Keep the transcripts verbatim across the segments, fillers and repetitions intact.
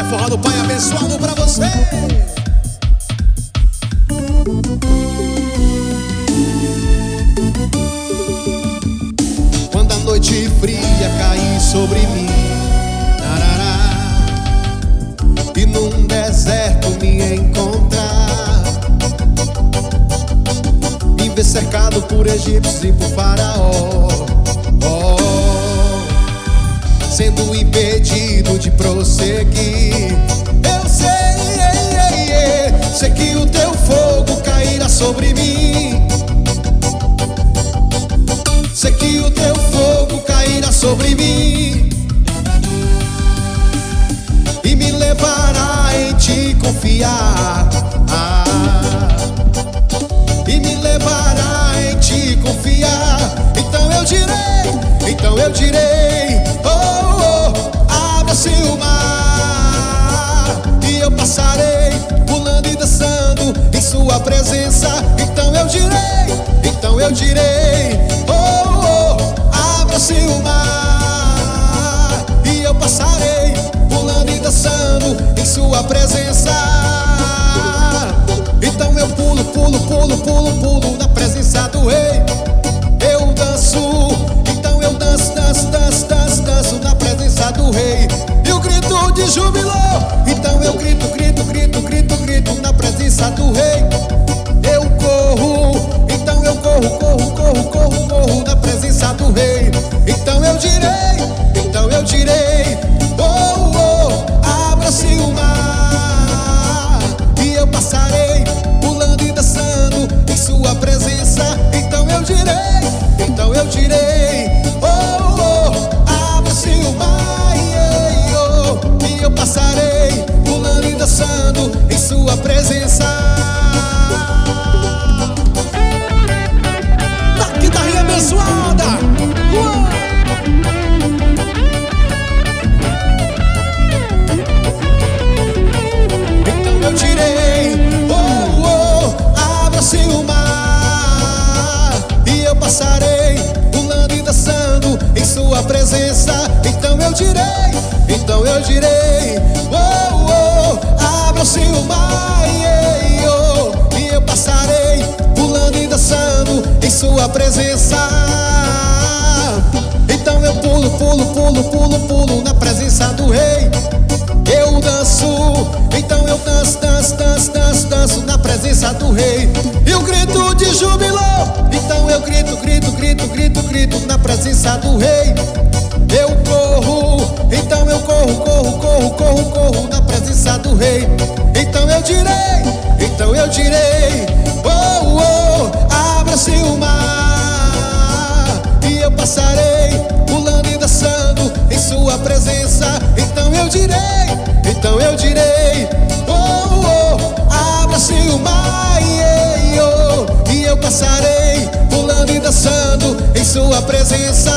forró do Pai abençoado pra você. Quando a noite fria cair sobre mim, tarará, e num deserto me encontrar, me ver cercado por egípcios e por faraó, oh, sendo impedido de prosseguir. Eu sei, ei, ei, ei, sei que o teu fogo cairá sobre mim. Sei que o teu fogo cairá sobre mim e me levará em te confiar, ah, e me levará em te confiar. Então eu direi, então eu direi, oh, oh, abra-se o mar e eu passarei pulando e dançando em sua presença. Então eu direi, então eu direi, oh, abra-se o mar e eu passarei pulando e dançando em sua presença. Então eu pulo, pulo, pulo, pulo, pulo na presença do Rei. Eu danço, então eu danço, danço, danço, danço, danço na presença do Rei. E o grito de júbilo, então eu grito, grito, grito, grito, grito na presença do Rei. Eu corro, então eu corro, corro, corro, corro, corro na presença do Rei. Então eu direi, então eu direi, oh, oh, abra-se o mar e eu passarei pulando e dançando em sua presença. Então eu direi, então eu direi, oh, oh, abra-se o mar, yeah, oh, e eu passarei pulando e dançando em sua presença. Da guitarrinha abençoada, uou! Então eu direi, oh, oh, abra-se o mar e eu passarei pulando e dançando em sua presença. Então eu direi, então eu direi, oh, oh, abra-se o mar, yeah, oh, e eu passarei pulando e dançando em sua presença. Então eu pulo, pulo, pulo, pulo, pulo na presença do Rei. Eu danço, então eu danço, danço, danço, danço, danço na presença do Rei. E o grito de júbilo, então eu grito, grito, grito, grito, grito na presença do Rei. Eu corro, então eu corro, corro, corro, corro, corro na presença do Rei. Então eu direi, então eu direi, oh, oh, abra-se o mar e eu passarei pulando e dançando em sua presença. Então eu direi, então eu direi, oh, oh, abra-se o mar, yeah, oh, e eu passarei pulando e dançando em sua presença.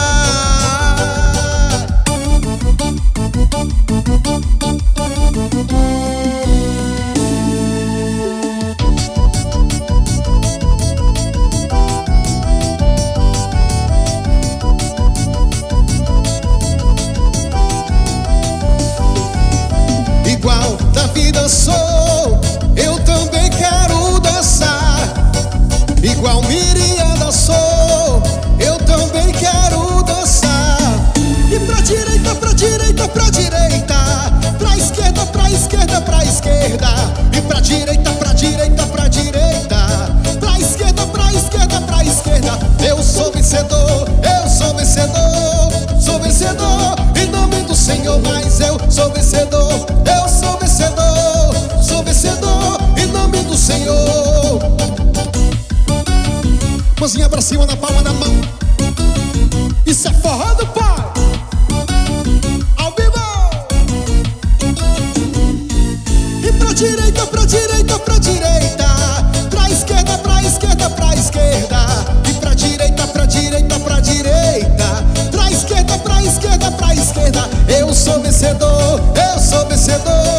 Igual Davi dançou, eu também quero dançar. Igual Miriam dançou, eu também quero dançar. E pra direita, pra direita, pra direita, pra esquerda, pra esquerda, pra esquerda. E pra direita, pra direita, pra direita, pra esquerda, pra esquerda, pra esquerda. Eu sou vencedor, eu sou vencedor, sou vencedor em nome do Senhor. Mas eu sou vencedor, eu sou vencedor, sou vencedor em nome do Senhor. Mãozinha pra cima na palma da mão. Isso é forró do Pai, ao vivo. E pra direita, pra direita, pra direita, pra esquerda, pra esquerda, pra esquerda. E pra direita, pra direita, pra direita, pra esquerda, pra esquerda, pra esquerda. Eu sou vencedor, eu sou vencedor,